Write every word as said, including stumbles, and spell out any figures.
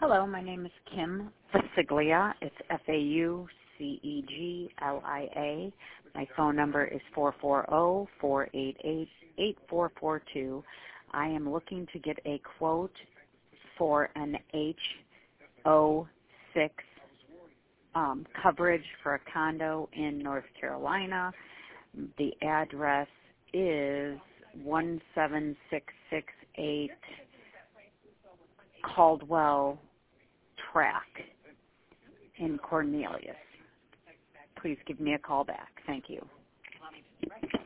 Hello, my name is Kim Fasiglia. It's F A U C E G L I A. My phone number is four four zero, four eight eight, eight four four two. I am looking to get a quote for an H O six um, coverage for a condo in North Carolina. The address is one seven six six eight Caldwell Track in Cornelius. Please give me a call back. Thank you.